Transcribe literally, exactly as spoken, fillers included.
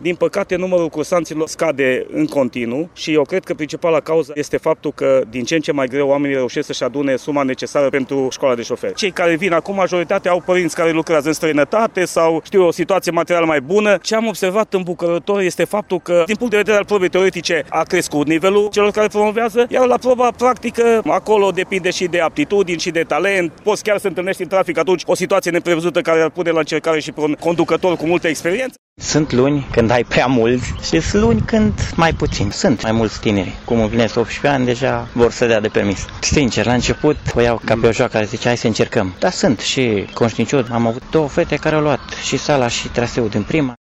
Din păcate, numărul cursanților scade în continuu și eu cred că principala cauză este faptul că din ce în ce mai greu oamenii reușesc să-și adune suma necesară pentru școala de șoferi. Cei care vin acum, majoritatea au părinți care lucrează în străinătate sau știu o situație materială mai bună. Ce am observat îmbucurător este faptul că, din punct de vedere al probei teoretice, a crescut nivelul celor care promovează, iar la proba practică, acolo depinde și de aptitudini și de talent. Poți chiar să întâlnești în trafic atunci o situație neprevăzută care ar pune la încercare și pe un conducător cu multă experiență. Sunt luni când ai prea mulți și sunt luni când mai puțin. Sunt mai mulți tineri. Cum împlinesc optsprezece ani, deja vor să dea de permis. Sincer, la început o iau ca pe o joacă care zice hai să încercăm. Dar sunt și conștiincios. Am avut două fete care au luat și sala și traseul din prima.